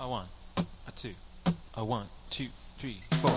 A one, a two, a 1, 2, 3, 4.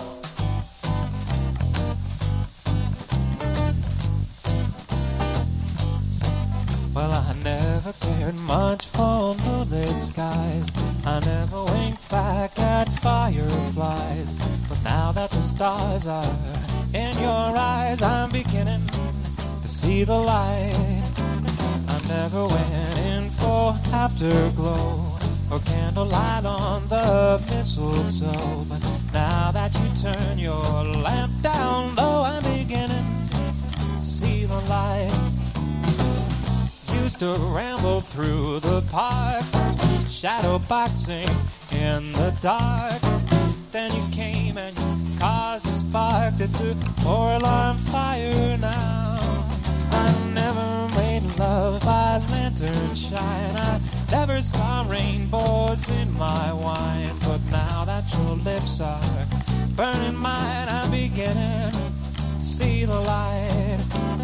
Well, I never cared much for moonlit skies. I never winked back at fireflies. But now that the stars are in your eyes, I'm beginning to see the light. I never went in for afterglow or candlelight on the mistletoe. But now that you turn your lamp down low, I'm beginning to see the light. Used to ramble through the park, shadow boxing in the dark. Then you came and you caused a spark that took 4-alarm fire now. I never made love by lantern shine. I never saw rainbows in my wine. But now that your lips are burning mine, I'm beginning to see the light.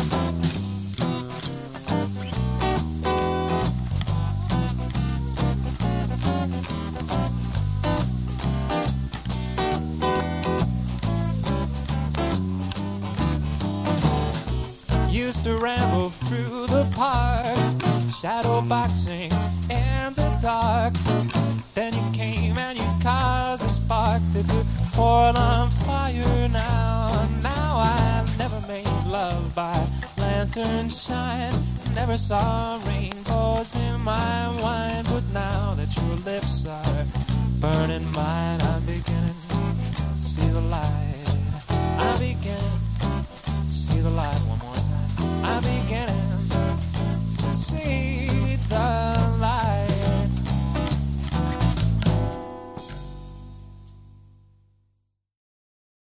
Used to ramble through the park, shadow boxing in the dark. Then you came and you caused a spark that took 4-alarm fire now. Now I never made love by lantern shine, never saw rainbows in my wine. But now that your lips are burning mine, I'm beginning to see the light. I'm beginning to see the light one more time. I began